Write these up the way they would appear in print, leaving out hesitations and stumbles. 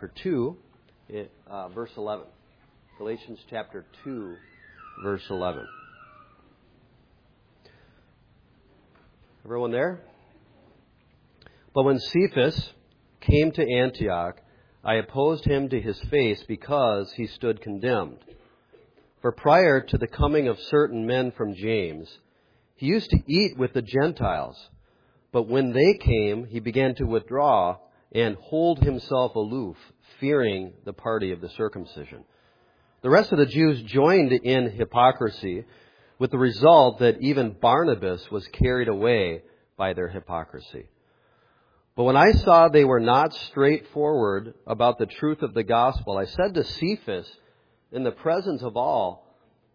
chapter 2, verse 11. Galatians chapter 2, verse 11. Everyone there? But when Cephas came to Antioch, I opposed him to his face because he stood condemned. For prior to the coming of certain men from James, he used to eat with the Gentiles. But when they came, he began to withdraw and hold himself aloof, fearing the party of the circumcision. The rest of the Jews joined in hypocrisy, with the result that even Barnabas was carried away by their hypocrisy. But when I saw they were not straightforward about the truth of the gospel, I said to Cephas, in the presence of all,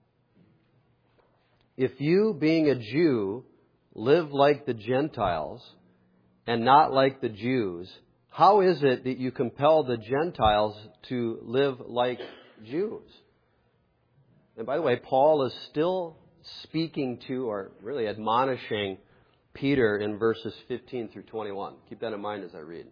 if you, being a Jew, live like the Gentiles and not like the Jews, how is it that you compel the Gentiles to live like Jews? And by the way, Paul is still speaking to, or really admonishing, Peter in verses 15 through 21. Keep that in mind as I read.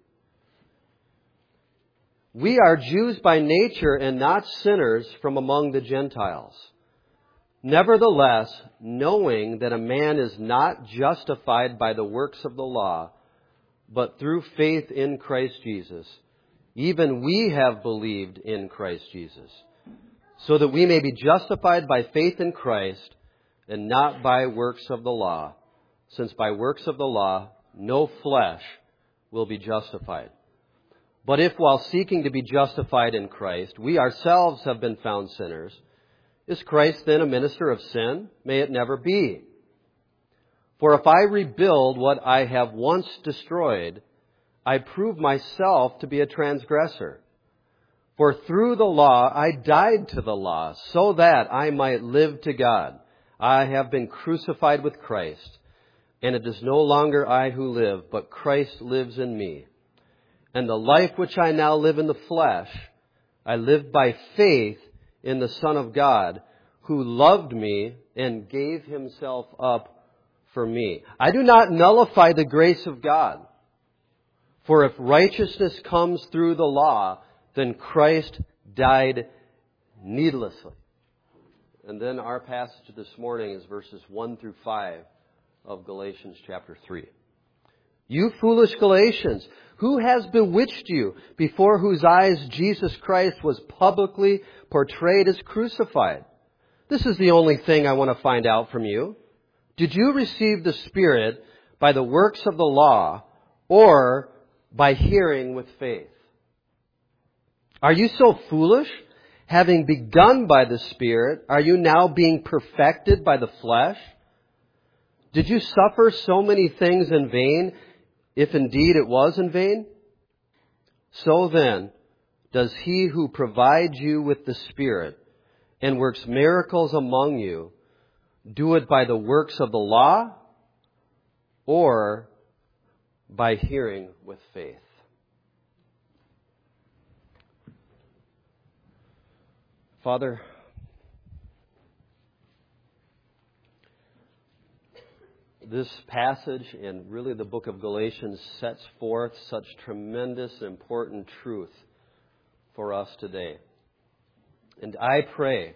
We are Jews by nature and not sinners from among the Gentiles. Nevertheless, knowing that a man is not justified by the works of the law, but through faith in Christ Jesus, even we have believed in Christ Jesus, so that we may be justified by faith in Christ and not by works of the law, since by works of the law no flesh will be justified. But if while seeking to be justified in Christ, we ourselves have been found sinners, is Christ then a minister of sin? May it never be. For if I rebuild what I have once destroyed, I prove myself to be a transgressor. For through the law I died to the law, so that I might live to God. I have been crucified with Christ, and it is no longer I who live, but Christ lives in me. And the life which I now live in the flesh, I live by faith in the Son of God, who loved me and gave himself up for me. I do not nullify the grace of God. For if righteousness comes through the law, then Christ died needlessly. And then our passage this morning is verses 1 through 5 of Galatians chapter 3. You foolish Galatians, who has bewitched you, before whose eyes Jesus Christ was publicly portrayed as crucified? This is the only thing I want to find out from you. Did you receive the Spirit by the works of the law or by hearing with faith? Are you so foolish? Having begun by the Spirit, are you now being perfected by the flesh? Did you suffer so many things in vain, if indeed it was in vain? So then, does he who provides you with the Spirit and works miracles among you do it by the works of the law or by hearing with faith? Father, this passage and really the book of Galatians sets forth such tremendous, important truth for us today. And I pray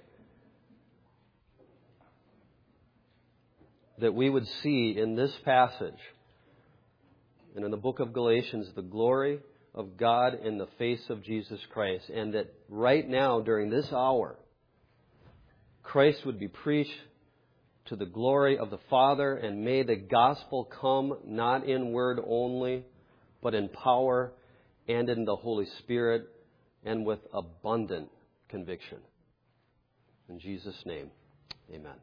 that we would see in this passage and in the book of Galatians the glory of God in the face of Jesus Christ, and that right now during this hour Christ would be preached to the glory of the Father, and may the gospel come not in word only, but in power and in the Holy Spirit and with abundant conviction. In Jesus' name, amen.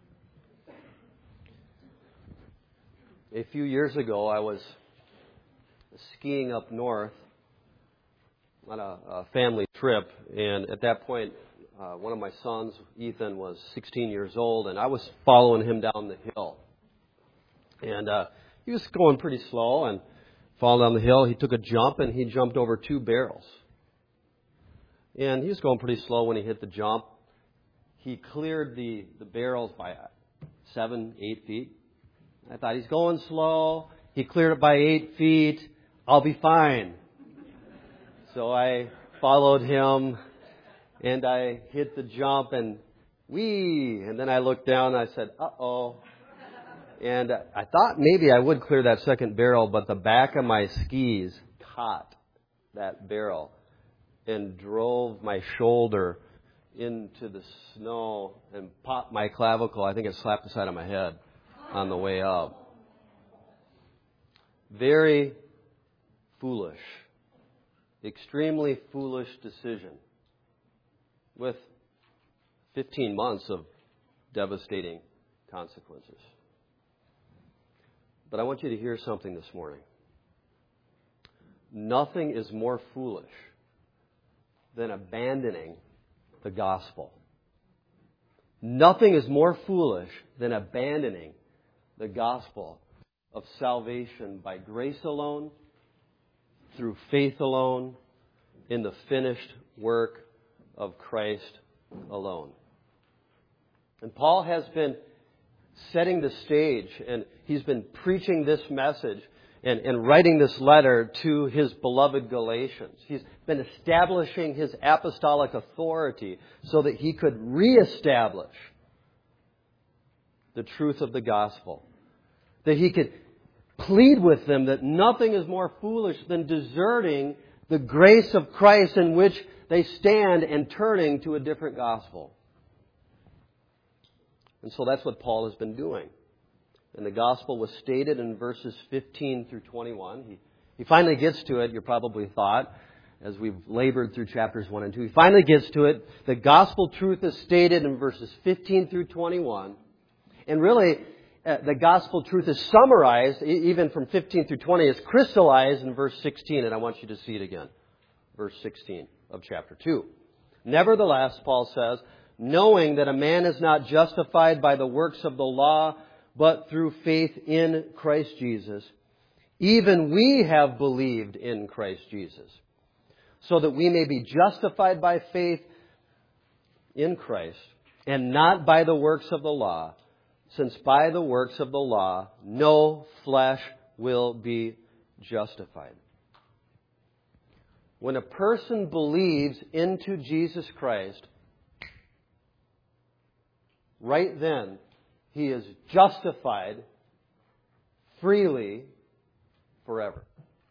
A few years ago, I was skiing up north on a family trip, and at that point, one of my sons, Ethan, was 16 years old, and I was following him down the hill. And he was going pretty slow, and falling down the hill, he took a jump, and he jumped over 2 barrels. And he was going pretty slow when he hit the jump. He cleared the barrels by 7, 8 feet. I thought, he's going slow. He cleared it by 8 feet. I'll be fine. So I followed him, and I hit the jump, and and then I looked down, and I said, uh-oh. And I thought maybe I would clear that second barrel, but the back of my skis caught that barrel and drove my shoulder into the snow and popped my clavicle. I think it slapped the side of my head on the way up. Very foolish, extremely foolish decision with 15 months of devastating consequences. But I want you to hear something this morning. Nothing is more foolish than abandoning the gospel. Nothing is more foolish than abandoning the gospel of salvation by grace alone, through faith alone, in the finished work of Christ alone. And Paul has been setting the stage, and he's been preaching this message and writing this letter to his beloved Galatians. He's been establishing his apostolic authority so that he could reestablish the truth of the gospel. That he could plead with them that nothing is more foolish than deserting the grace of Christ in which they stand and turning to a different gospel. And so that's what Paul has been doing. And the gospel was stated in verses 15 through 21. He finally gets to it, you probably thought, as we've labored through chapters 1 and 2. He finally gets to it. The gospel truth is stated in verses 15 through 21. And really, the gospel truth is summarized, even from 15 through 20, is crystallized in verse 16. And I want you to see it again. Verse 16 of chapter 2. Nevertheless, Paul says, knowing that a man is not justified by the works of the law, but through faith in Christ Jesus, even we have believed in Christ Jesus, so that we may be justified by faith in Christ, and not by the works of the law, since by the works of the law no flesh will be justified. When a person believes into Jesus Christ, right then, he is justified freely forever.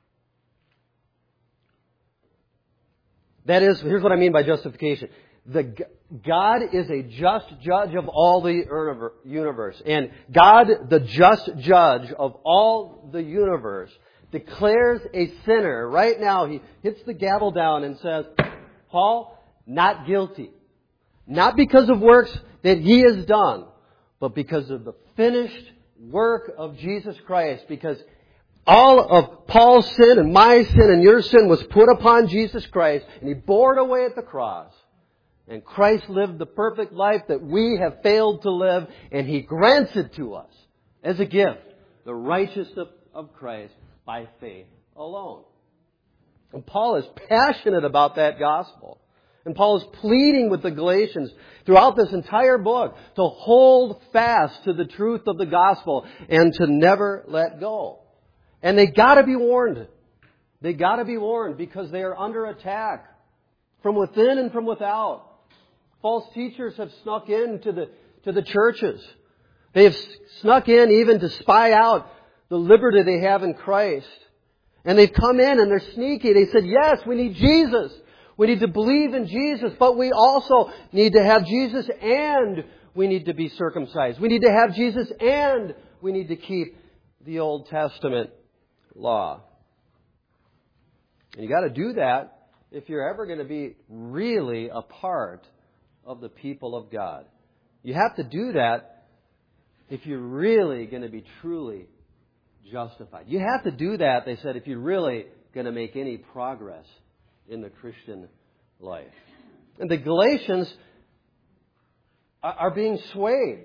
That is, here's what I mean by justification. God is a just judge of all the universe. And God, the just judge of all the universe, declares a sinner. Right now, he hits the gavel down and says, Paul, not guilty. Not because of works that he has done, but because of the finished work of Jesus Christ. Because all of Paul's sin and my sin and your sin was put upon Jesus Christ, and he bore it away at the cross. And Christ lived the perfect life that we have failed to live, and he grants it to us as a gift, the righteousness of Christ by faith alone. And Paul is passionate about that gospel. And Paul is pleading with the Galatians throughout this entire book to hold fast to the truth of the gospel and to never let go. And they got to be warned. They got to be warned because they are under attack from within and from without. False teachers have snuck into the churches. They have snuck in even to spy out the liberty they have in Christ. And they've come in and they're sneaky. They said, yes, we need Jesus. We need to believe in Jesus, but we also need to have Jesus and we need to be circumcised. We need to have Jesus and we need to keep the Old Testament law. And you got to do that if you're ever going to be really a part of the people of God. You have to do that if you're really going to be truly justified. You have to do that, they said, if you're really going to make any progress in the Christian life. And the Galatians are being swayed.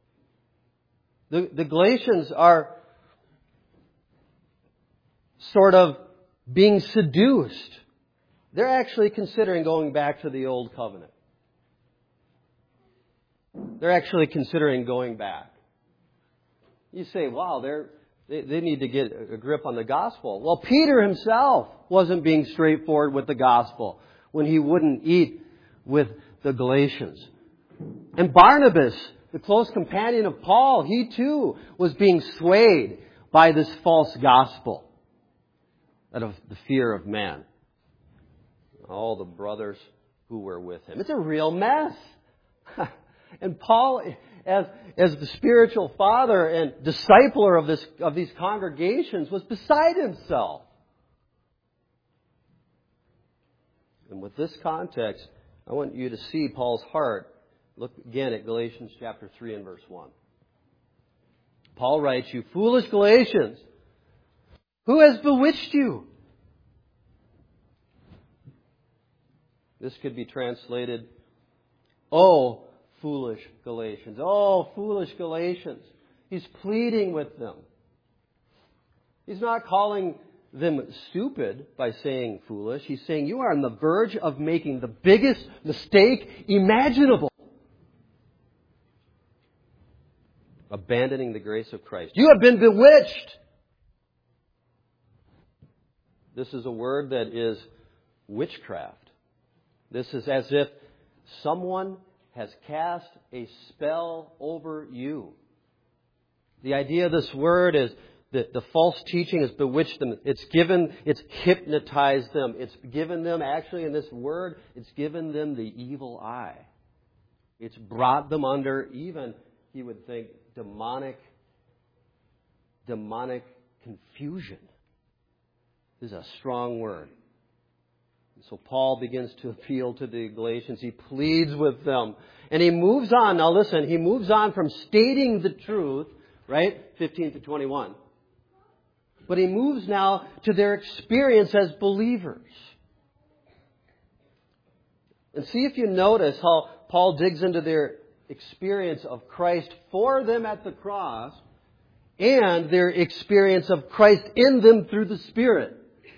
The Galatians are sort of being seduced. They're actually considering going back to the old covenant. They're actually considering going back. You say, wow, they need to get a grip on the gospel. Well, Peter himself wasn't being straightforward with the gospel when he wouldn't eat with the Galatians. And Barnabas, the close companion of Paul, he too was being swayed by this false gospel out of the fear of man. All the brothers who were with him. It's a real mess. And Paul, as the spiritual father and discipler of these congregations, was beside himself. And with this context, I want you to see Paul's heart. Look again at Galatians chapter 3 and verse 1. Paul writes, "You foolish Galatians, who has bewitched you?" This could be translated, "Oh, foolish Galatians. Oh, foolish Galatians." He's pleading with them. He's not calling them stupid by saying foolish. He's saying you are on the verge of making the biggest mistake imaginable. Abandoning the grace of Christ. You have been bewitched. This is a word that is witchcraft. This is as if someone has cast a spell over you. The idea of this word is that the false teaching has bewitched them. It's hypnotized them. It's given them, actually in this word, it's given them the evil eye. It's brought them under even, you would think, demonic confusion. This is a strong word. So Paul begins to appeal to the Galatians. He pleads with them. And he moves on. Now listen, he moves on from stating the truth, right? 15 to 21. But he moves now to their experience as believers. And see if you notice how Paul digs into their experience of Christ for them at the cross and their experience of Christ in them through the Spirit.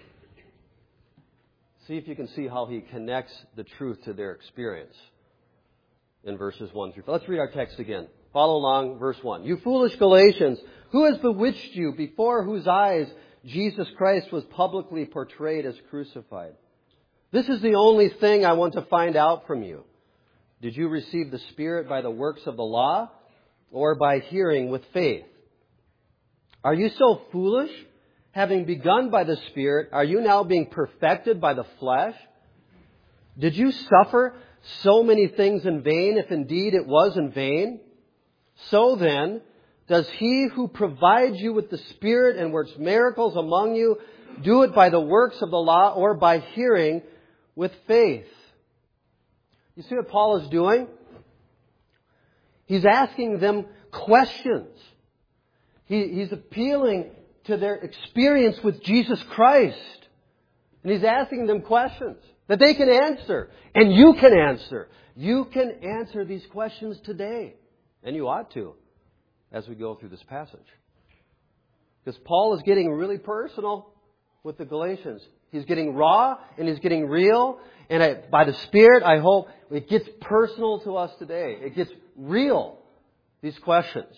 See if you can see how he connects the truth to their experience in verses 1 through 5. Let's read our text again. Follow along, verse 1. "You foolish Galatians, who has bewitched you, before whose eyes Jesus Christ was publicly portrayed as crucified? This is the only thing I want to find out from you. Did you receive the Spirit by the works of the law or by hearing with faith? Are you so foolish? Having begun by the Spirit, are you now being perfected by the flesh? Did you suffer so many things in vain, if indeed it was in vain? So then, does he who provides you with the Spirit and works miracles among you do it by the works of the law or by hearing with faith?" You see what Paul is doing? He's asking them questions. He's appealing to their experience with Jesus Christ. And he's asking them questions that they can answer. And you can answer. You can answer these questions today. And you ought to as we go through this passage. Because Paul is getting really personal with the Galatians. He's getting raw and he's getting real. And by the Spirit, I hope it gets personal to us today. It gets real, these questions.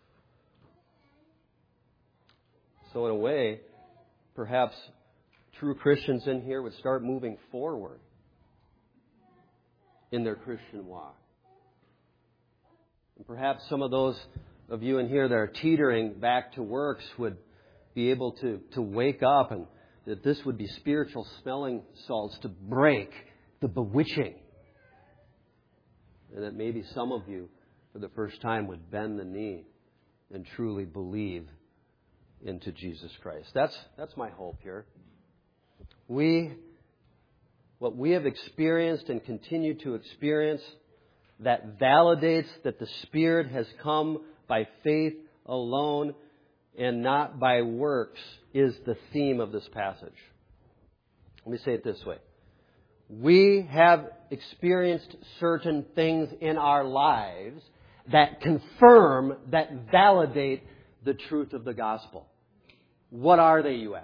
So in a way, perhaps true Christians in here would start moving forward in their Christian walk. And perhaps some of those of you in here that are teetering back to works would be able to wake up, and that this would be spiritual smelling salts to break the bewitching. And that maybe some of you, for the first time, would bend the knee and truly believe into Jesus Christ. That's my hope here. What we have experienced and continue to experience that validates that the Spirit has come by faith alone and not by works is the theme of this passage. Let me say it this way. We have experienced certain things in our lives that confirm, that validate the truth of the gospel. What are they, you ask?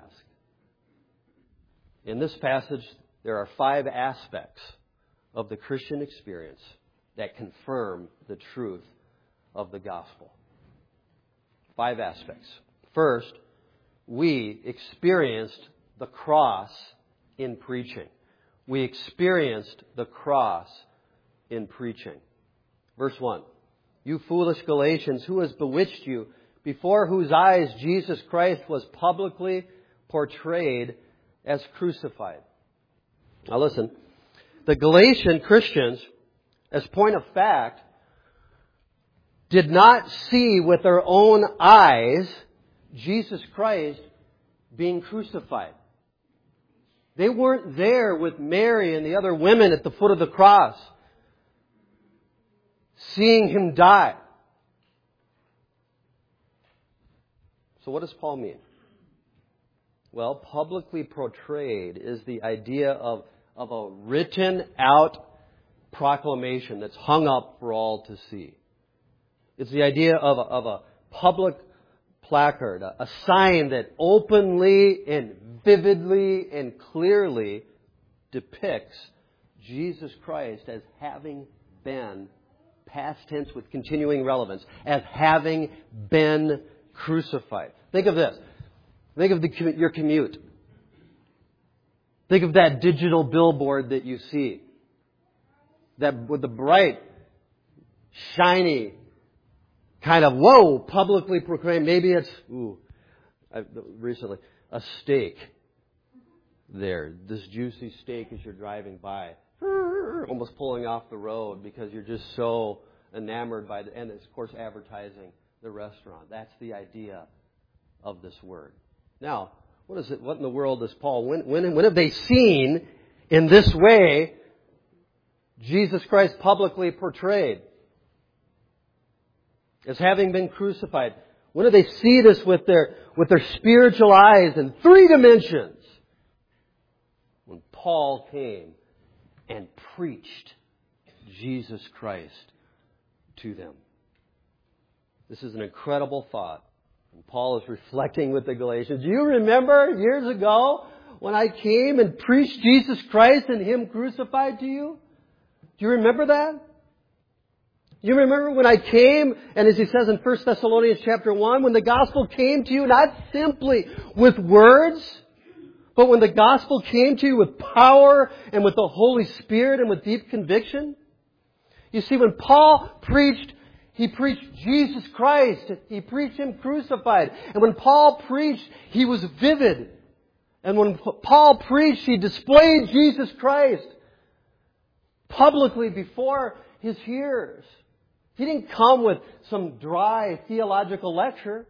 In this passage, there are 5 aspects of the Christian experience that confirm the truth of the gospel. 5 aspects. First, we experienced the cross in preaching. we experienced the cross in preaching. Verse 1. You foolish Galatians, who has bewitched you, before whose eyes Jesus Christ was publicly portrayed as crucified? Now listen, the Galatian Christians, as point of fact, did not see with their own eyes Jesus Christ being crucified. They weren't there with Mary and the other women at the foot of the cross, seeing Him die. So what does Paul mean? Well, publicly portrayed is the idea of a written out proclamation that's hung up for all to see. It's the idea of a public placard, a sign that openly and vividly and clearly depicts Jesus Christ as having been, past tense with continuing relevance, as having been crucified. Think of this. Think of your commute. Think of that digital billboard that you see. That with the bright, shiny, kind of, whoa, publicly proclaimed. Maybe it's, recently, a steak there. This juicy steak as you're driving by. Almost pulling off the road because you're just so enamored by and of course advertising the restaurant. That's the idea of this word. Now, what is it? What in the world does Paul, when have they seen in this way Jesus Christ publicly portrayed as having been crucified? When do they see this with their spiritual eyes in 3 dimensions? When Paul came and preached Jesus Christ to them. This is an incredible thought. And Paul is reflecting with the Galatians. Do you remember years ago when I came and preached Jesus Christ and Him crucified to you? Do you remember that? You remember when I came, and as he says in 1 Thessalonians chapter 1, when the gospel came to you not simply with words, but when the gospel came to you with power and with the Holy Spirit and with deep conviction? You see, when Paul preached, he preached Jesus Christ. He preached Him crucified. And when Paul preached, he was vivid. And when Paul preached, he displayed Jesus Christ publicly before his hearers. He didn't come with some dry theological lecture.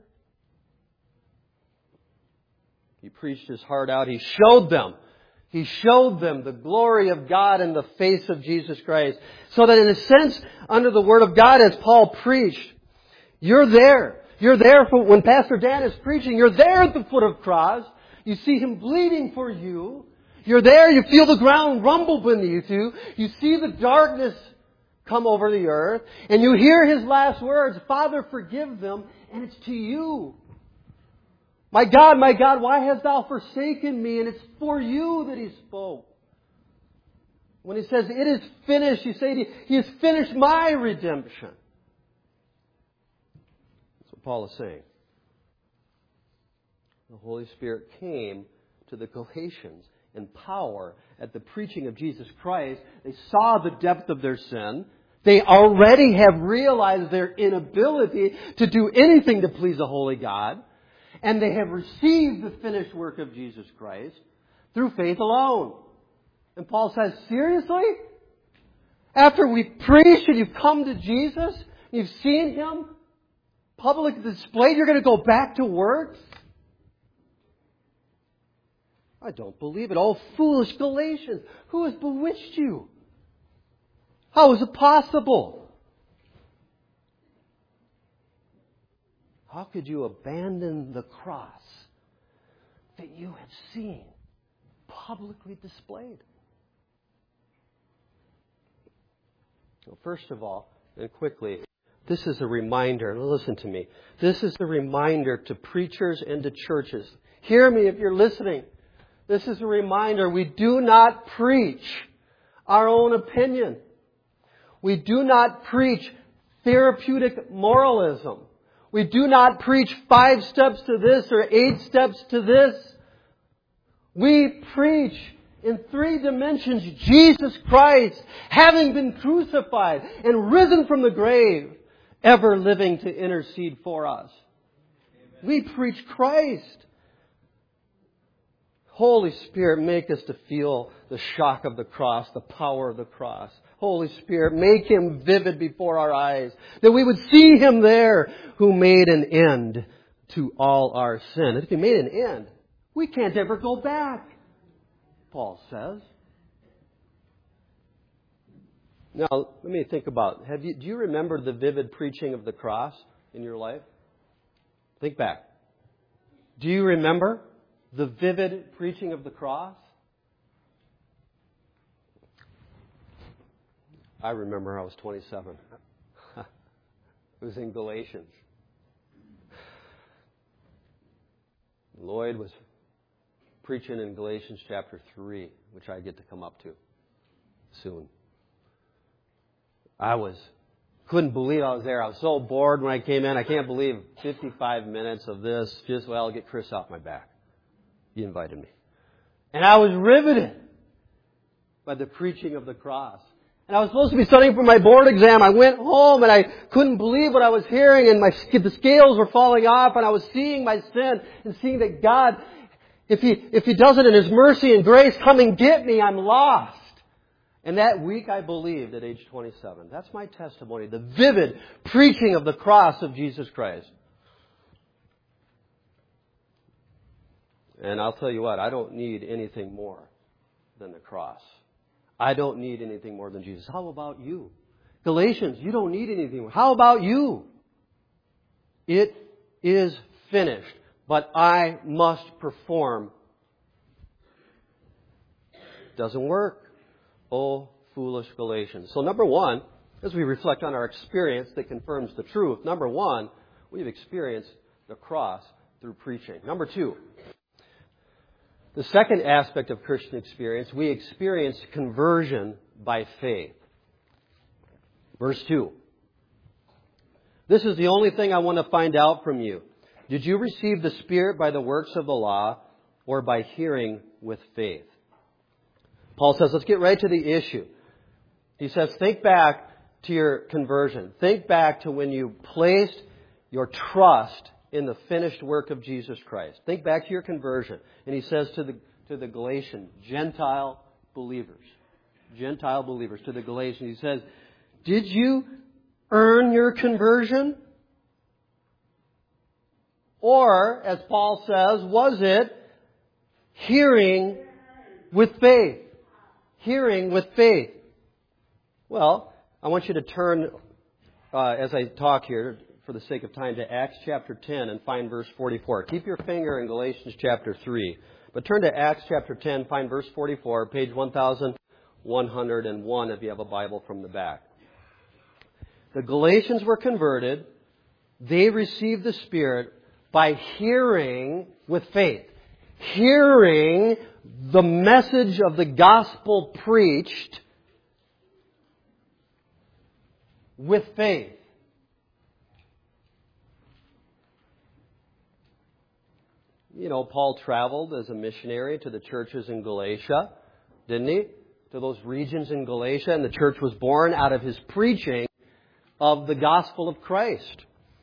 He preached his heart out. He showed them the glory of God in the face of Jesus Christ. So that in a sense, under the Word of God, as Paul preached, you're there. You're there for when Pastor Dan is preaching. You're there at the foot of the cross. You see him bleeding for you. You're there. You feel the ground rumble beneath you. You see the darkness come over the earth. And you hear His last words, Father, forgive them. And it's to you. My God, why hast Thou forsaken me? And it's for you that He spoke. When He says, it is finished, you say, He has finished my redemption. That's what Paul is saying. The Holy Spirit came to the Galatians in power at the preaching of Jesus Christ. They saw the depth of their sin. They already have realized their inability to do anything to please a holy God. And they have received the finished work of Jesus Christ through faith alone. And Paul says, seriously? After we've preached and you've come to Jesus, you've seen Him publicly displayed, you're going to go back to works? I don't believe it. Oh, foolish Galatians, who has bewitched you? How is it possible? How could you abandon the cross that you have seen publicly displayed? Well, first of all, and quickly, this is a reminder. Listen to me. This is a reminder to preachers and to churches. Hear me if you're listening. This is a reminder. We do not preach our own opinion. We do not preach therapeutic moralism. We do not preach 5 steps to this or 8 steps to this. We preach in 3 dimensions, Jesus Christ, having been crucified and risen from the grave, ever living to intercede for us. We preach Christ. Holy Spirit, make us to feel the shock of the cross, the power of the cross. Holy Spirit, make Him vivid before our eyes, that we would see Him there who made an end to all our sin. And if He made an end, we can't ever go back, Paul says. Now, let me think about, do you remember the vivid preaching of the cross in your life? Think back. Do you remember the vivid preaching of the cross? I remember I was 27. It was in Galatians. Lloyd was preaching in Galatians chapter 3, which I get to come up to soon. I couldn't believe I was there. I was so bored when I came in. I can't believe 55 minutes of this. I'll get Chris off my back. He invited me. And I was riveted by the preaching of the cross. And I was supposed to be studying for my board exam. I went home and I couldn't believe what I was hearing, and the scales were falling off, and I was seeing my sin and seeing that God, if He does it in His mercy and grace, come and get me, I'm lost. And that week I believed at age 27. That's my testimony. The vivid preaching of the cross of Jesus Christ. And I'll tell you what, I don't need anything more than the cross. I don't need anything more than Jesus. How about you? Galatians, you don't need anything more. How about you? It is finished, but I must perform. Doesn't work. Oh, foolish Galatians. So number one, as we reflect on our experience that confirms the truth, number one, we've experienced the cross through preaching. Number two, the second aspect of Christian experience, we experience conversion by faith. Verse 2. This is the only thing I want to find out from you. Did you receive the Spirit by the works of the law or by hearing with faith? Paul says, let's get right to the issue. He says, think back to your conversion. Think back to when you placed your trust in the finished work of Jesus Christ. Think back to your conversion. And he says to the Galatian, Gentile believers, to the Galatians, he says, did you earn your conversion? Or, as Paul says, was it hearing with faith? Hearing with faith. Well, I want you to turn, as I talk here, for the sake of time, to Acts chapter 10 and find verse 44. Keep your finger in Galatians chapter 3. But turn to Acts chapter 10, find verse 44, page 1101 if you have a Bible from the back. The Galatians were converted. They received the Spirit by hearing with faith. Hearing the message of the gospel preached with faith. You know, Paul traveled as a missionary to the churches in Galatia, didn't he? To those regions in Galatia, and the church was born out of his preaching of the gospel of Christ.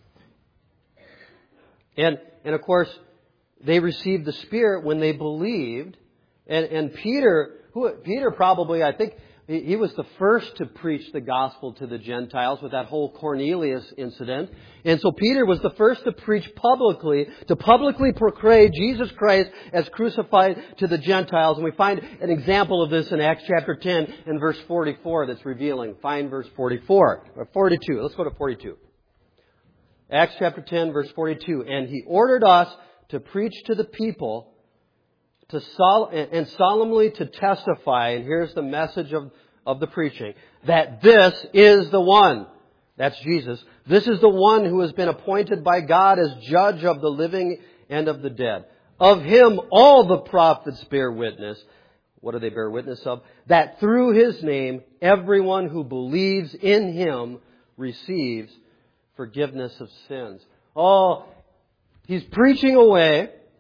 And of course, they received the Spirit when they believed. And Peter probably, I think, he was the first to preach the gospel to the Gentiles with that whole Cornelius incident. And so Peter was the first to preach publicly, to publicly proclaim Jesus Christ as crucified to the Gentiles. And we find an example of this in Acts chapter 10 and verse 44 that's revealing. Find verse 44, or 42. Let's go to 42. Acts chapter 10, verse 42. And he ordered us to preach to the people and solemnly to testify, and here's the message of the preaching, that this is the one, that's Jesus, this is the one who has been appointed by God as judge of the living and of the dead. Of Him all the prophets bear witness. What do they bear witness of? That through His name everyone who believes in Him receives forgiveness of sins. Oh, he's preaching away.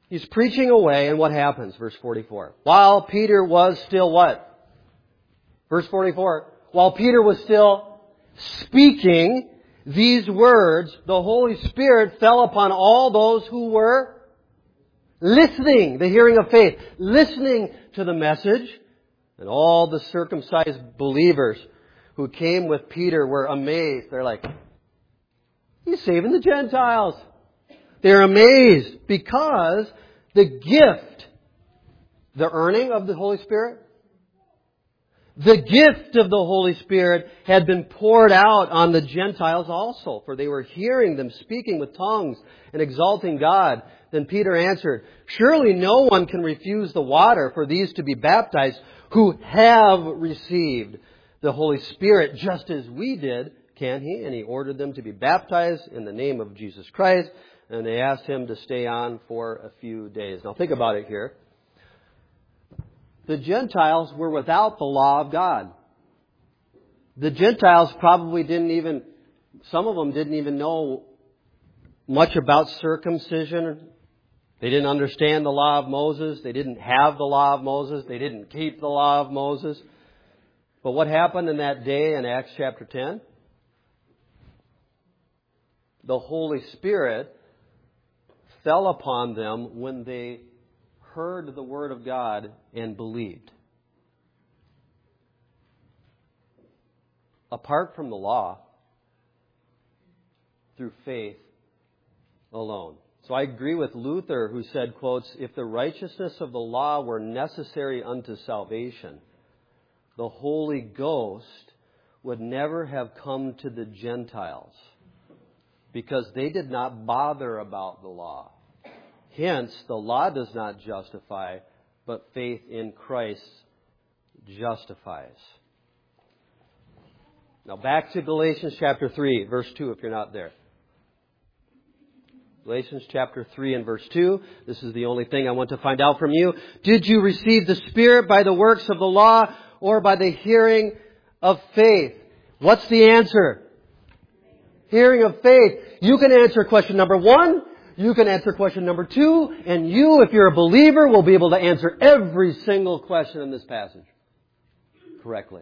He's preaching away, and what happens? Verse 44. While Peter was still what? Verse 44. While Peter was still speaking these words, the Holy Spirit fell upon all those who were listening, the hearing of faith, listening to the message. And all the circumcised believers who came with Peter were amazed. They're like, he's saving the Gentiles. They're amazed because the gift, the earning of the Holy Spirit, the gift of the Holy Spirit had been poured out on the Gentiles also, for they were hearing them speaking with tongues and exalting God. Then Peter answered, surely no one can refuse the water for these to be baptized who have received the Holy Spirit just as we did, can he? And he ordered them to be baptized in the name of Jesus Christ. And they asked him to stay on for a few days. Now think about it here. The Gentiles were without the law of God. The Gentiles probably some of them didn't even know much about circumcision. They didn't understand the law of Moses. They didn't have the law of Moses. They didn't keep the law of Moses. But what happened in that day in Acts chapter 10? The Holy Spirit fell upon them when they heard the Word of God and believed. Apart from the law, through faith alone. So I agree with Luther, who said, quotes, if the righteousness of the law were necessary unto salvation, the Holy Ghost would never have come to the Gentiles, because they did not bother about the law. Hence, the law does not justify, but faith in Christ justifies. Now back to Galatians chapter 3, verse 2, if you're not there. Galatians chapter 3 and verse 2. This is the only thing I want to find out from you. Did you receive the Spirit by the works of the law or by the hearing of faith? What's the answer? Hearing of faith. You can answer question number 1. You can answer question number 2. And you, if you're a believer, will be able to answer every single question in this passage correctly.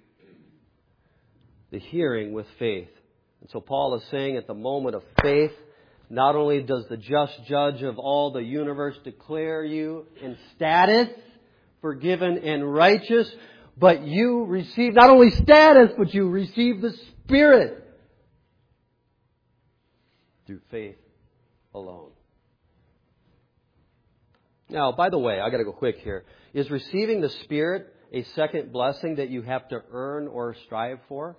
The hearing with faith. And so Paul is saying at the moment of faith, not only does the just judge of all the universe declare you in status, forgiven and righteous, but you receive not only status, but you receive the Spirit through faith alone. Now, by the way, I got to go quick here. Is receiving the Spirit a second blessing that you have to earn or strive for?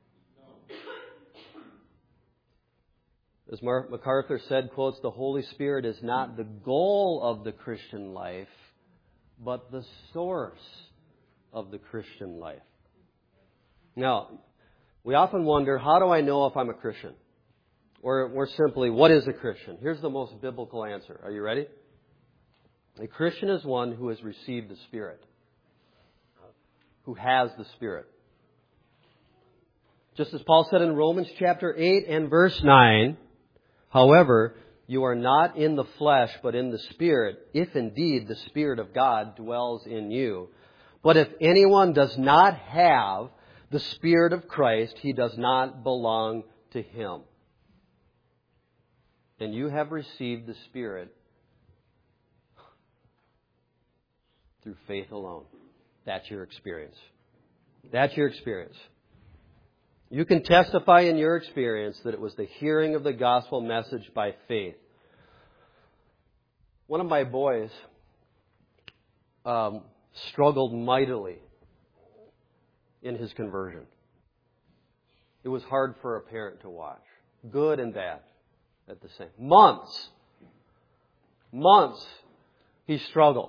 As Mark MacArthur said, quotes, the Holy Spirit is not the goal of the Christian life, but the source of the Christian life. Now, we often wonder, how do I know if I'm a Christian? Or more simply, what is a Christian? Here's the most biblical answer. Are you ready? A Christian is one who has received the Spirit, who has the Spirit. Just as Paul said in Romans chapter 8 and verse 9, however, you are not in the flesh, but in the Spirit, if indeed the Spirit of God dwells in you. But if anyone does not have the Spirit of Christ, he does not belong to Him. And you have received the Spirit through faith alone. That's your experience. That's your experience. You can testify in your experience that it was the hearing of the gospel message by faith. One of my boys struggled mightily in his conversion. It was hard for a parent to watch. Good and bad at the same. Months he struggled.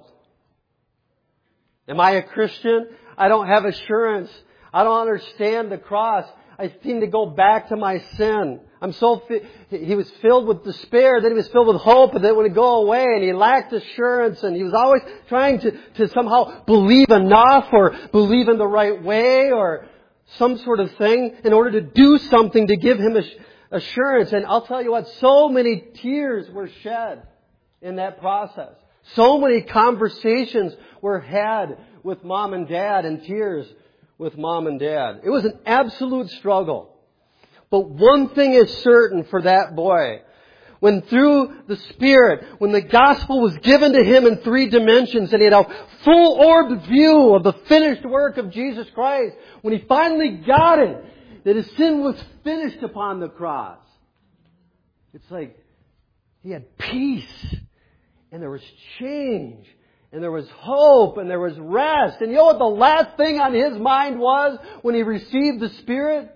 Am I a Christian? I don't have assurance. I don't understand the cross. I seem to go back to my sin. He was filled with despair, then he was filled with hope, and then it would go away, and he lacked assurance, and he was always trying to somehow believe enough, or believe in the right way, or some sort of thing, in order to do something to give him assurance. And I'll tell you what, so many tears were shed in that process. So many conversations were had with mom and dad and tears with mom and dad. It was an absolute struggle. But one thing is certain for that boy. When through the Spirit, when the gospel was given to him in 3 dimensions and he had a full-orbed view of the finished work of Jesus Christ, when he finally got it, that his sin was finished upon the cross, it's like he had peace and there was change and there was hope and there was rest. And you know what the last thing on his mind was when he received the Spirit?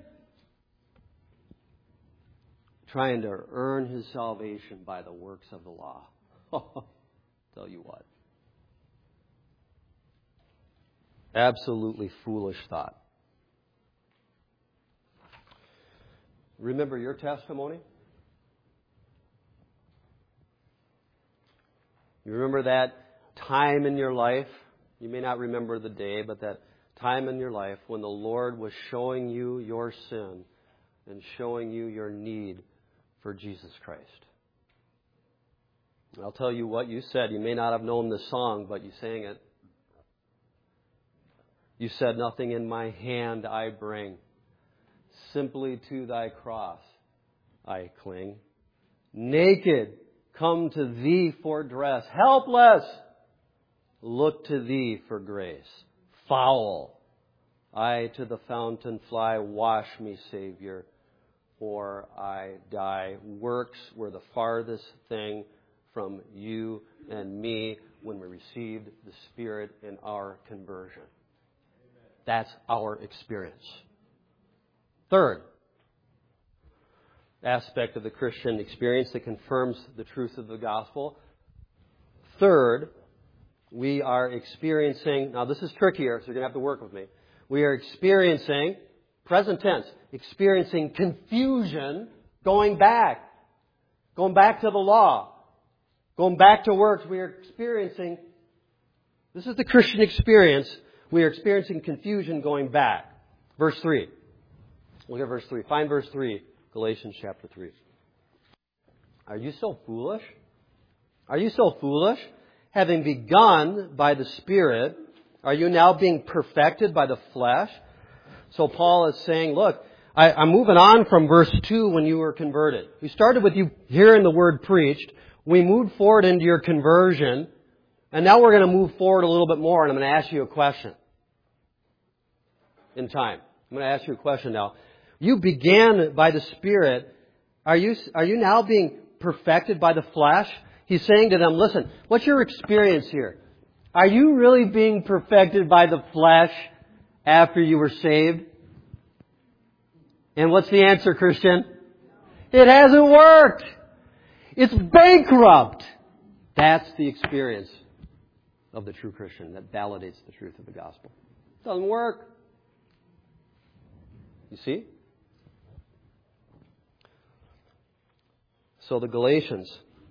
Trying to earn his salvation by the works of the law. Tell you what. Absolutely foolish thought. Remember your testimony? You remember that time in your life? You may not remember the day, but that time in your life when the Lord was showing you your sin and showing you your need for Jesus Christ. I'll tell you what you said. You may not have known the song, but you sang it. You said, "Nothing in my hand I bring. Simply to thy cross I cling. Naked, come to thee for dress. Helpless, look to thee for grace. Foul, I to the fountain fly. Wash me, Savior, or I die." Works were the farthest thing from you and me when we received the Spirit in our conversion. That's our experience. Third aspect of the Christian experience that confirms the truth of the gospel. Third, we are experiencing, now this is trickier, so you're going to have to work with me. We are experiencing, present tense, experiencing confusion going back to the law, going back to works. We are experiencing, this is the Christian experience, we are experiencing confusion going back. Verse 3. Look at verse 3. Find verse 3, Galatians chapter 3. Are you so foolish? Are you so foolish? Having begun by the Spirit, are you now being perfected by the flesh? So Paul is saying, look, I'm moving on from verse 2 when you were converted. We started with you hearing the word preached. We moved forward into your conversion. And now we're going to move forward a little bit more, and I'm going to ask you a question in time. I'm going to ask you a question now. You began by the Spirit. Are you now being perfected by the flesh? He's saying to them, listen, what's your experience here? Are you really being perfected by the flesh after you were saved? And what's the answer, Christian? It hasn't worked. It's bankrupt. That's the experience of the true Christian that validates the truth of the gospel. It doesn't work. You see? So the Galatians,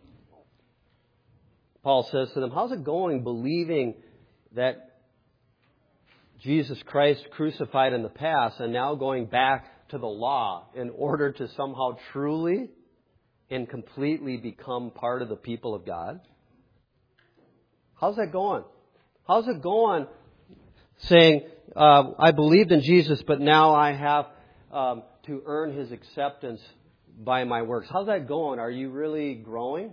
Paul says to them, how's it going believing that Jesus Christ crucified in the past and now going back to the law in order to somehow truly and completely become part of the people of God? How's that going? How's it going saying, I believed in Jesus, but now I have to earn His acceptance by my works? How's that going? Are you really growing?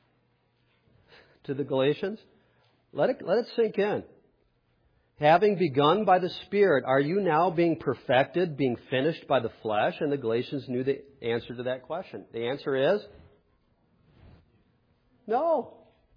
To the Galatians? Let it sink in. Having begun by the Spirit, are you now being perfected, being finished by the flesh? And the Galatians knew the answer to that question. The answer is no.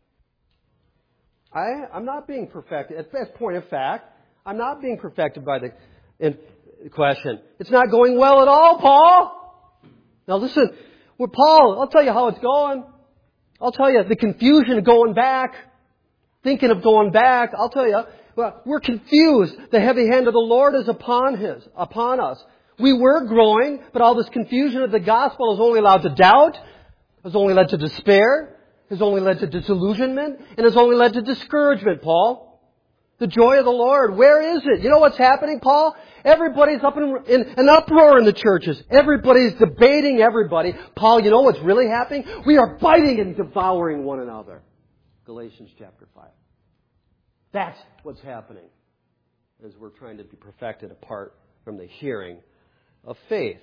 I'm not being perfected. As a point of fact, I'm not being perfected by the question. It's not going well at all, Paul. Now listen, with Paul, I'll tell you how it's going. I'll tell you the confusion of going back, thinking of going back. I'll tell you, well, we're confused. The heavy hand of the Lord is upon us. We were growing, but all this confusion of the gospel has only allowed to doubt, has only led to despair, has only led to disillusionment, and has only led to discouragement, Paul. The joy of the Lord, where is it? You know what's happening, Paul? Everybody's up in an uproar in the churches. Everybody's debating everybody. Paul, you know what's really happening? We are biting and devouring one another. Galatians chapter 5. That's what's happening as we're trying to be perfected apart from the hearing of faith.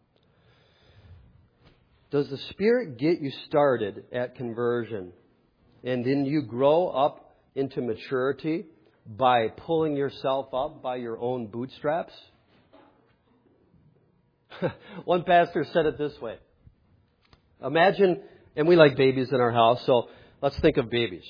Does the Spirit get you started at conversion and then you grow up into maturity by pulling yourself up by your own bootstraps? One pastor said it this way. Imagine, and we like babies in our house, so let's think of babies.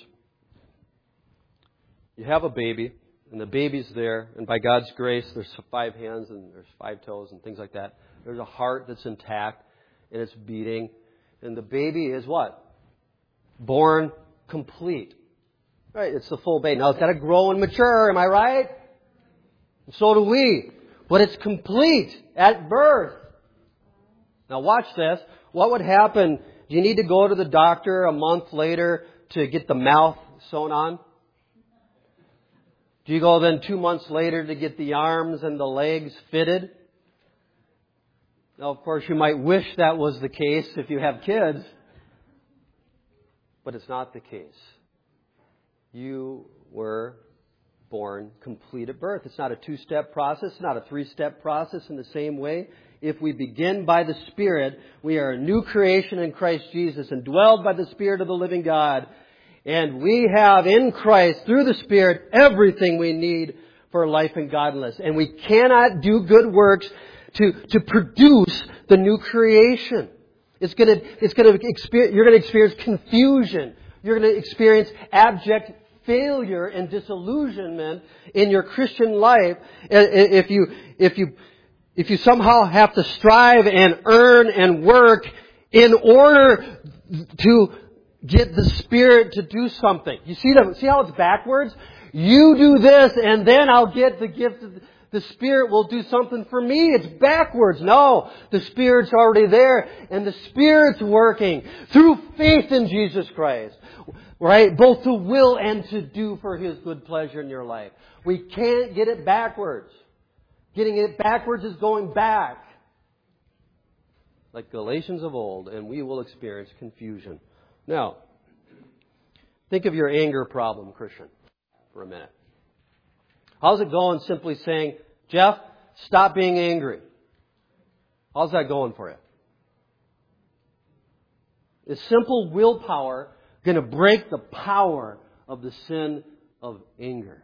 You have a baby, and the baby's there, and by God's grace, there's 5 hands and there's 5 toes and things like that. There's a heart that's intact, and it's beating. And the baby is what? Born complete. Right? It's the full baby. Now it's got to grow and mature, am I right? And so do we. But it's complete at birth. Now watch this. What would happen? Do you need to go to the doctor a month later to get the mouth sewn on? Do you go then 2 months later to get the arms and the legs fitted? Now, of course, you might wish that was the case if you have kids. But it's not the case. You were born complete at birth. It's not a 2-step process. It's not a 3-step process in the same way. If we begin by the Spirit, we are a new creation in Christ Jesus, indwelled by the Spirit of the living God. And we have in Christ, through the Spirit, everything we need for life and godliness. And we cannot do good works to produce the new creation. You're going to experience confusion. You're going to experience abject failure and disillusionment in your Christian life if you somehow have to strive and earn and work in order to get the Spirit to do something. You see how it's backwards? You do this and then I'll get the gift of the Spirit will do something for me. It's backwards. No, the Spirit's already there and the Spirit's working through faith in Jesus Christ. Right? Both to will and to do for His good pleasure in your life. We can't get it backwards. Getting it backwards is going back. Like Galatians of old, and we will experience confusion. Now, think of your anger problem, Christian, for a minute. How's it going simply saying, Jeff, stop being angry? How's that going for you? Is simple willpower going to break the power of the sin of anger?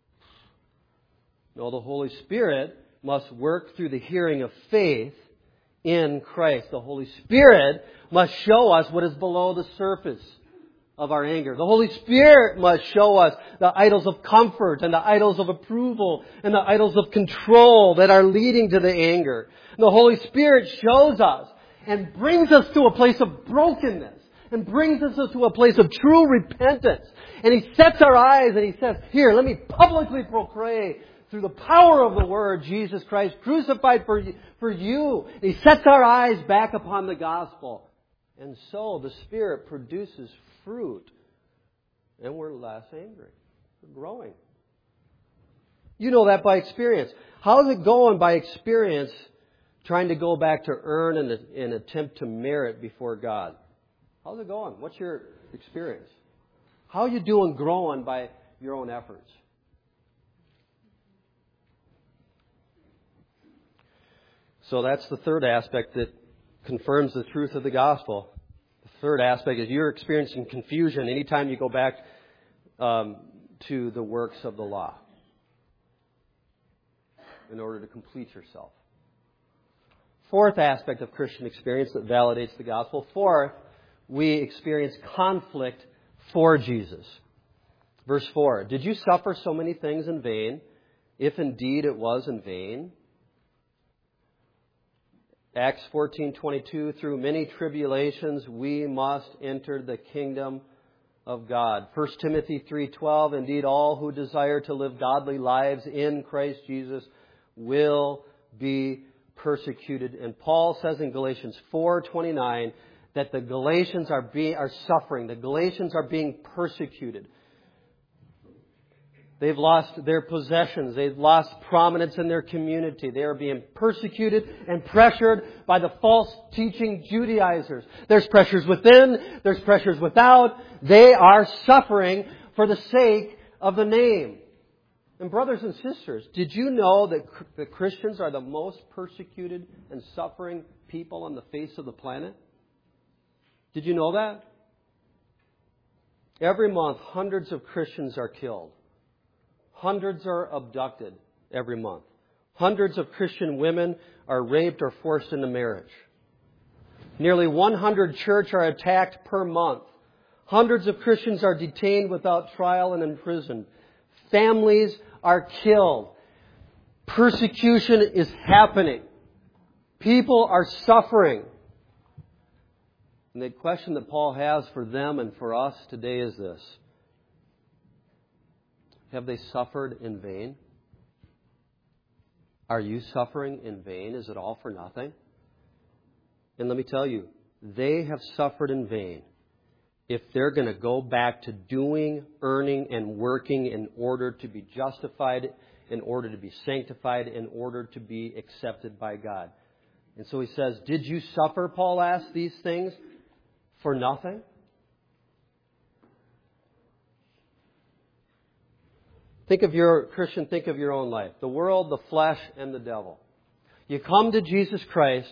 No, the Holy Spirit must work through the hearing of faith in Christ. The Holy Spirit must show us what is below the surface of our anger. The Holy Spirit must show us the idols of comfort and the idols of approval and the idols of control that are leading to the anger. And the Holy Spirit shows us and brings us to a place of brokenness and brings us to a place of true repentance. And He sets our eyes and He says, here, let me publicly proclaim through the power of the Word, Jesus Christ crucified for you. And He sets our eyes back upon the gospel. And so the Spirit produces fruit. And we're less angry. We're growing. You know that by experience. How's it going by experience trying to go back to earn and attempt to merit before God? How's it going? What's your experience? How are you doing growing by your own efforts? So that's the third aspect that confirms the truth of the gospel. The third aspect is you're experiencing confusion anytime you go back to the works of the law in order to complete yourself. Fourth aspect of Christian experience that validates the gospel. Fourth, we experience conflict for Jesus. Verse 4, did you suffer so many things in vain, if indeed it was in vain? Acts 14:22, through many tribulations we must enter the kingdom of God. 1 Timothy 3:12, indeed all who desire to live godly lives in Christ Jesus will be persecuted. And Paul says in Galatians 4:29 that the Galatians are suffering. The Galatians are being persecuted. They've lost their possessions. They've lost prominence in their community. They are being persecuted and pressured by the false teaching Judaizers. There's pressures within. There's pressures without. They are suffering for the sake of the name. And brothers and sisters, did you know that the Christians are the most persecuted and suffering people on the face of the planet? Did you know that? Every month, hundreds of Christians are killed. Hundreds are abducted every month. Hundreds of Christian women are raped or forced into marriage. Nearly 100 churches are attacked per month. Hundreds of Christians are detained without trial and imprisoned. Families are killed. Persecution is happening. People are suffering. And the question that Paul has for them and for us today is this. Have they suffered in vain? Are you suffering in vain? Is it all for nothing? And let me tell you, they have suffered in vain if they're going to go back to doing, earning, and working in order to be justified, in order to be sanctified, in order to be accepted by God. And so he says, did you suffer, Paul asks, these things for nothing? Think of your own life. The world, the flesh, and the devil. You come to Jesus Christ.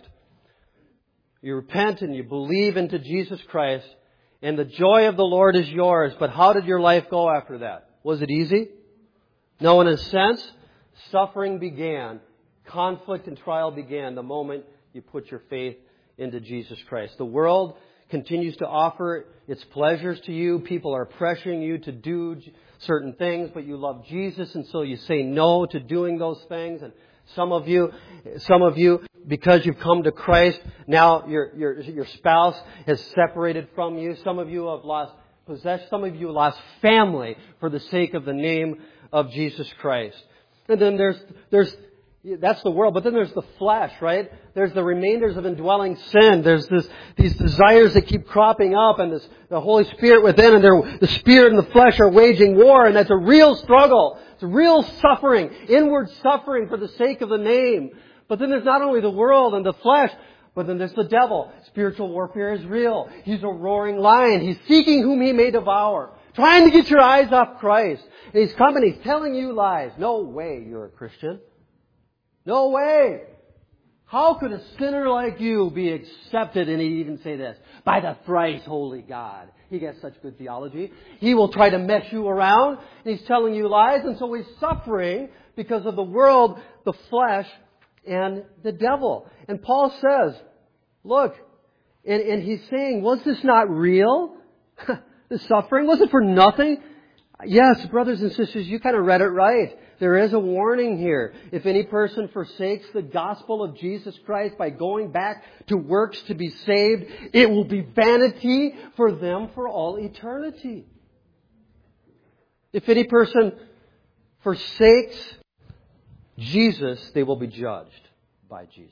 You repent and you believe into Jesus Christ. And the joy of the Lord is yours. But how did your life go after that? Was it easy? No, in a sense, suffering began. Conflict and trial began the moment you put your faith into Jesus Christ. The world continues to offer its pleasures to you. People are pressuring you to do certain things, but you love Jesus, and so you say no to doing those things. And some of you, because you've come to Christ, now your spouse has separated from you. Some of you have lost possession. Some of you lost family for the sake of the name of Jesus Christ. And then that's the world. But then there's the flesh, right? There's the remainders of indwelling sin. There's these desires that keep cropping up, and the Holy Spirit within, and the Spirit and the flesh are waging war, and that's a real struggle. It's a real suffering, inward suffering for the sake of the name. But then there's not only the world and the flesh, but then there's the devil. Spiritual warfare is real. He's a roaring lion. He's seeking whom he may devour, trying to get your eyes off Christ. And he's coming, he's telling you lies. No way you're a Christian. No way. How could a sinner like you be accepted? And he'd even say this, by the thrice holy God. He gets such good theology. He will try to mess you around. And he's telling you lies. And so he's suffering because of the world, the flesh, and the devil. And Paul says, look, and he's saying, was this not real? The suffering? Was it for nothing? Yes, brothers and sisters, you kind of read it right. There is a warning here. If any person forsakes the gospel of Jesus Christ by going back to works to be saved, it will be vanity for them for all eternity. If any person forsakes Jesus, they will be judged by Jesus.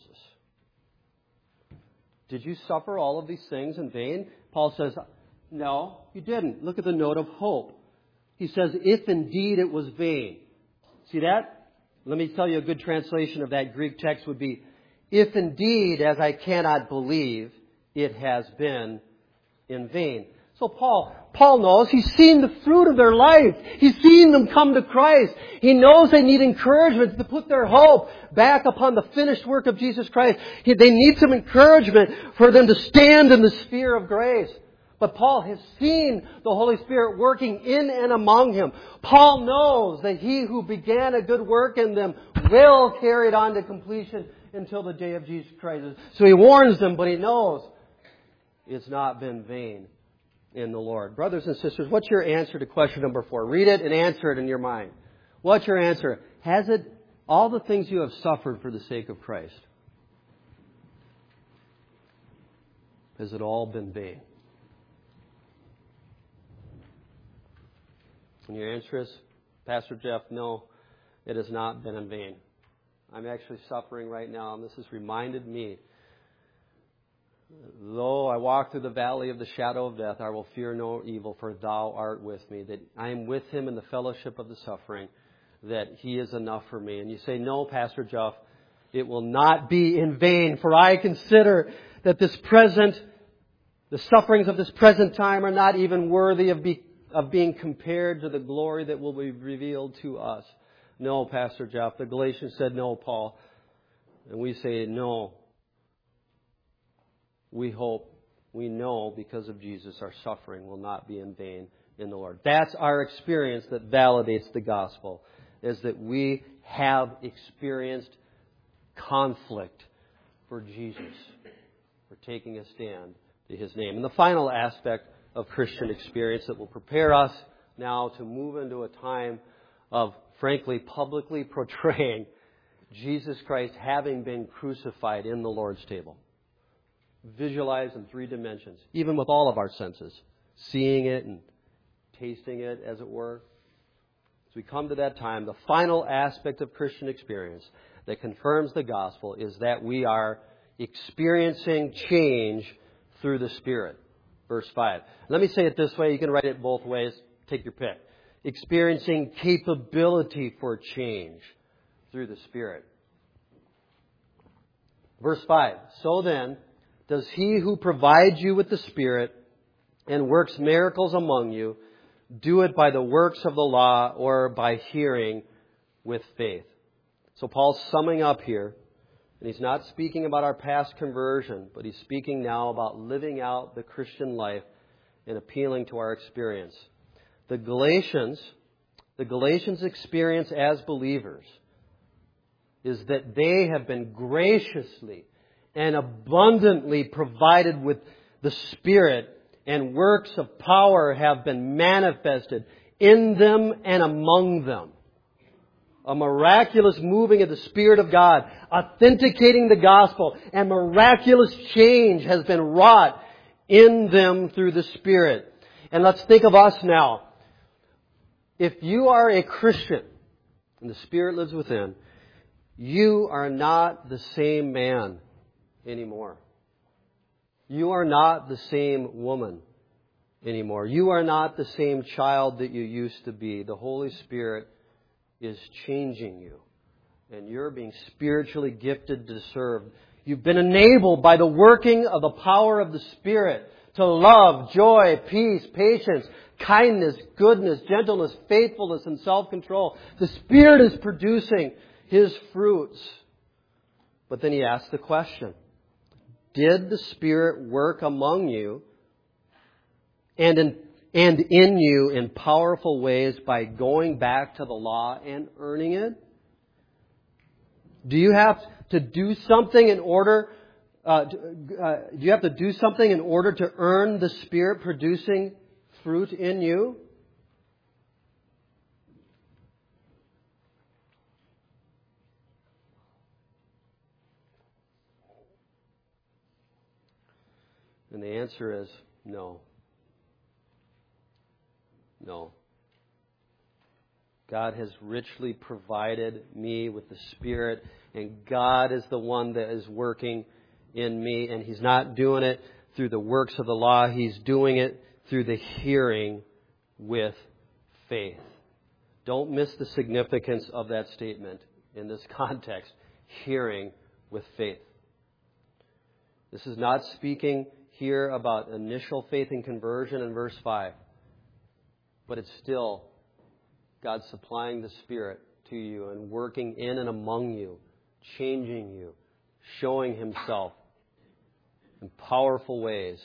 Did you suffer all of these things in vain? Paul says, no, you didn't. Look at the note of hope. He says, if indeed it was vain. See that? Let me tell you a good translation of that Greek text would be, if indeed, as I cannot believe, it has been in vain. So Paul knows. He's seen the fruit of their life. He's seen them come to Christ. He knows they need encouragement to put their hope back upon the finished work of Jesus Christ. They need some encouragement for them to stand in the sphere of grace. But Paul has seen the Holy Spirit working in and among him. Paul knows that he who began a good work in them will carry it on to completion until the day of Jesus Christ. So he warns them, but he knows it's not been vain in the Lord. Brothers and sisters, what's your answer to question number 4? Read it and answer it in your mind. What's your answer? Has it all the things you have suffered for the sake of Christ? Has it all been vain? And your answer is, Pastor Jeff, no, it has not been in vain. I'm actually suffering right now, and this has reminded me Though I walk through the valley of the shadow of death, I will fear no evil, for thou art with me. That I am with him in the fellowship of the suffering, that he is enough for me. And you say, no, Pastor Jeff, it will not be in vain, for I consider that the sufferings of this present time are not even worthy of being compared to the glory that will be revealed to us. No, Pastor Jeff. The Galatians said, no, Paul. And we say, no. We hope, we know because of Jesus, our suffering will not be in vain in the Lord. That's our experience that validates the gospel, is that we have experienced conflict for Jesus, for taking a stand to His name. And the final aspect of Christian experience that will prepare us now to move into a time of, frankly, publicly portraying Jesus Christ having been crucified in the Lord's table. Visualized in 3 dimensions, even with all of our senses, seeing it and tasting it, as it were. As we come to that time, the final aspect of Christian experience that confirms the gospel is that we are experiencing change through the Spirit. Verse 5. Let me say it this way. You can write it both ways. Take your pick. Experiencing capability for change through the Spirit. Verse 5. So then, does He who provides you with the Spirit and works miracles among you do it by the works of the law or by hearing with faith? So Paul's summing up here, and he's not speaking about our past conversion, but he's speaking now about living out the Christian life and appealing to our experience. The Galatians experience as believers is that they have been graciously and abundantly provided with the Spirit, and works of power have been manifested in them and among them. A miraculous moving of the Spirit of God, authenticating the gospel, and miraculous change has been wrought in them through the Spirit. And let's think of us now. If you are a Christian and the Spirit lives within, you are not the same man anymore. You are not the same woman anymore. You are not the same child that you used to be. The Holy Spirit is changing you, and you're being spiritually gifted to serve. You've been enabled by the working of the power of the Spirit to love, joy, peace, patience, kindness, goodness, gentleness, faithfulness, and self-control. The Spirit is producing His fruits. But then he asks the question, did the Spirit work among you and in you in powerful ways by going back to the law and earning it? Do you have to do something in order? Do you have to do something in order to earn the Spirit producing fruit in you? And the answer is no. No. God has richly provided me with the Spirit, and God is the one that is working in me, and He's not doing it through the works of the law. He's doing it through the hearing with faith. Don't miss the significance of that statement in this context. Hearing with faith. This is not speaking here about initial faith and conversion in verse 5. But it's still God supplying the Spirit to you and working in and among you, changing you, showing Himself in powerful ways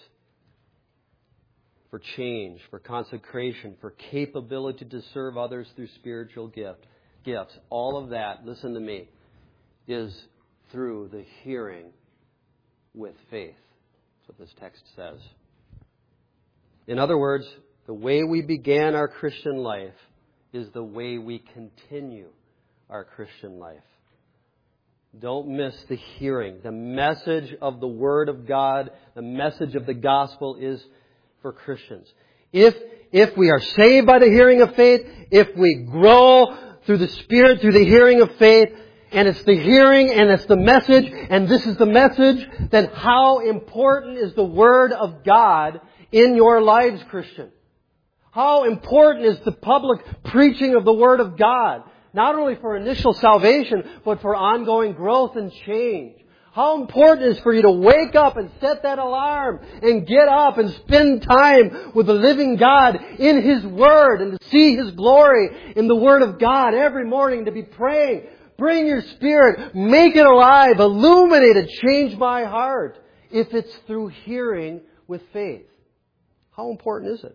for change, for consecration, for capability to serve others through spiritual gifts. All of that, listen to me, is through the hearing with faith. That's what this text says. In other words, the way we began our Christian life is the way we continue our Christian life. Don't miss the hearing. The message of the Word of God, the message of the gospel is for Christians. If we are saved by the hearing of faith, if we grow through the Spirit, through the hearing of faith, and it's the hearing, and it's the message, and this is the message, then how important is the Word of God in your lives, Christian? How important is the public preaching of the Word of God? Not only for initial salvation, but for ongoing growth and change. How important it is for you to wake up and set that alarm and get up and spend time with the living God in His Word and to see His glory in the Word of God every morning, to be praying. Bring your spirit, make it alive, illuminate it, change my heart. If it's through hearing with faith. How important is it?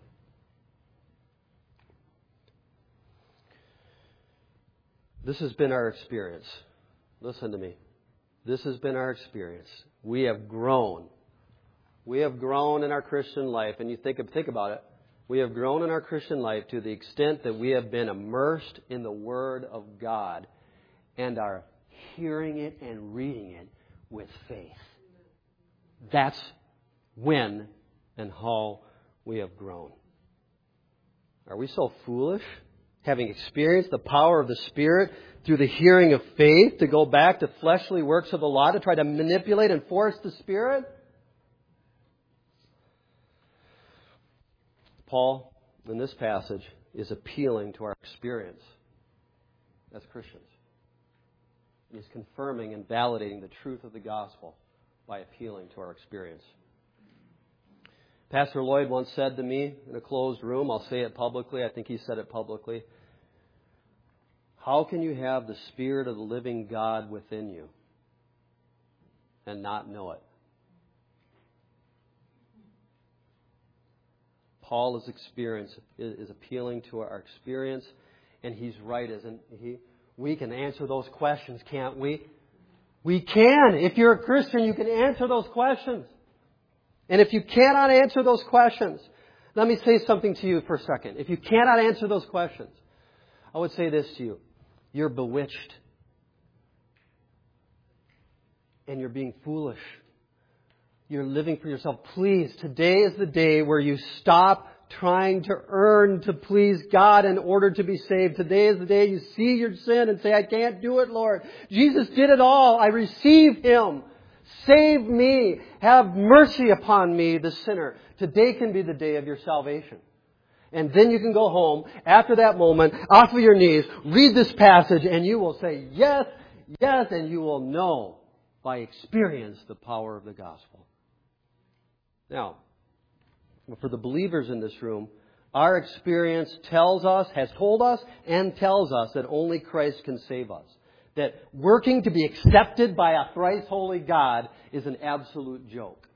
This has been our experience. Listen to me. This has been our experience. We have grown. We have grown in our Christian life. And you think about it. We have grown in our Christian life to the extent that we have been immersed in the Word of God and are hearing it and reading it with faith. That's when and how we have grown. Are we so foolish, having experienced the power of the Spirit through the hearing of faith, to go back to fleshly works of the law to try to manipulate and force the Spirit? Paul, in this passage, is appealing to our experience as Christians. He's confirming and validating the truth of the gospel by appealing to our experience. Pastor Lloyd once said to me in a closed room, I'll say it publicly, I think he said it publicly, how can you have the Spirit of the living God within you and not know it? Paul's experience is appealing to our experience, and he's right, isn't he? We can answer those questions, can't we? We can. If you're a Christian, you can answer those questions. And if you cannot answer those questions, let me say something to you for a second. If you cannot answer those questions, I would say this to you. You're bewitched. And you're being foolish. You're living for yourself. Please, today is the day where you stop trying to earn to please God in order to be saved. Today is the day you see your sin and say, I can't do it, Lord. Jesus did it all. I receive Him. Save me. Have mercy upon me, the sinner. Today can be the day of your salvation. And then you can go home after that moment, off of your knees, read this passage, and you will say, yes, yes, and you will know by experience the power of the gospel. Now, for the believers in this room, our experience has told us and tells us that only Christ can save us. That working to be accepted by a thrice holy God is an absolute joke.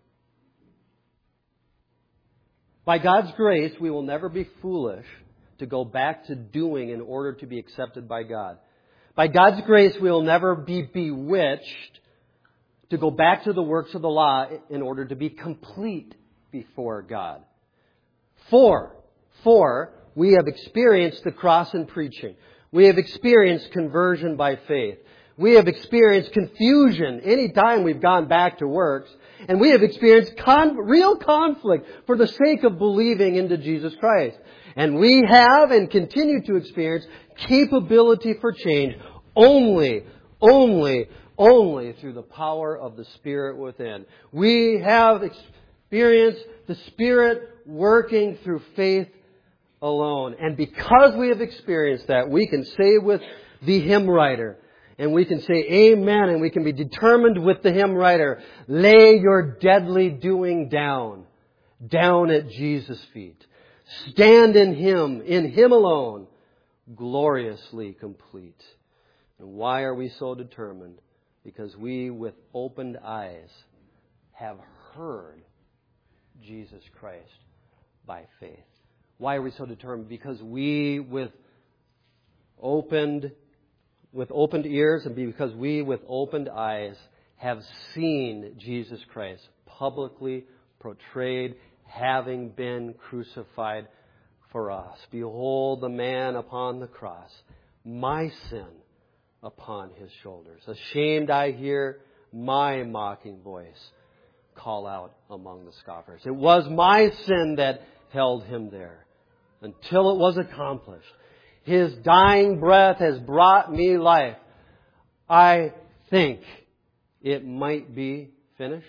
By God's grace, we will never be foolish to go back to doing in order to be accepted by God. By God's grace, we will never be bewitched to go back to the works of the law in order to be complete before God. For we have experienced the cross in preaching. We have experienced conversion by faith. We have experienced confusion anytime we've gone back to works. And we have experienced real conflict for the sake of believing into Jesus Christ. And we have and continue to experience capability for change only through the power of the Spirit within. We have experienced the Spirit working through faith alone. And because we have experienced that, we can say with the hymn writer, and we can say amen, and we can be determined with the hymn writer, lay your deadly doing down at Jesus' feet. Stand in Him alone, gloriously complete. And why are we so determined? Because we with opened eyes have heard Jesus Christ by faith. Why are we so determined? Because we with opened ears and because we with opened eyes have seen Jesus Christ publicly portrayed, having been crucified for us. Behold the man upon the cross, my sin upon His shoulders. Ashamed I hear my mocking voice call out among the scoffers. It was my sin that held Him there until it was accomplished. His dying breath has brought me life. I think it might be finished.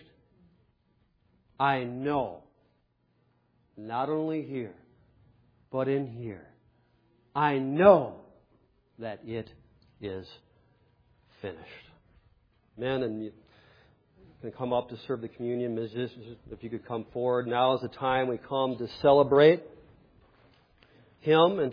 I know, not only here, but in here, I know that it is finished. Men, and you can come up to serve the communion. Musicians, if you could come forward. Now is the time we come to celebrate Him and